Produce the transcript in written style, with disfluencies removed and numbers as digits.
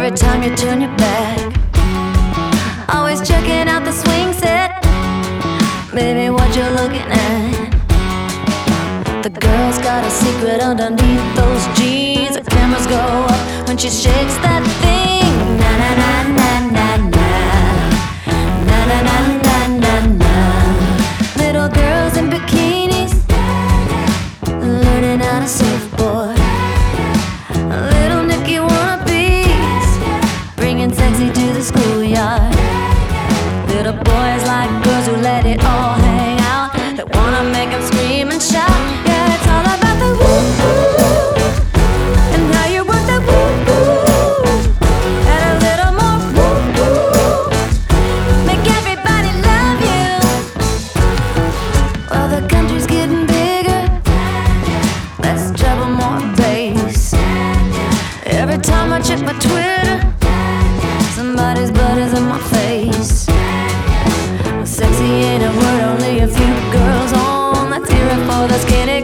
every time you turn your back. Always checking out the swing set. Baby, what you looking at? The girl's got a secret underneath those jeans. The cameras go up when she shakes that thing. Na na na na na na. Na na na na na na. Little girls in bikinis learning how to surfboard. Little Nicky wannabes bringing sexy to the schoolyard. Little boys like girls who let it all hang out. They wanna make them scream and shout. Yeah, it's all about the woo-woo and how you work that woo-woo. Add a little more woo-woo, make everybody love you. Well, the country's getting bigger, less trouble, more bass. Every time I check my Twitter, somebody's butt is in my face. Sexy ain't a word, only a few girls on. Let's hear it for the skinny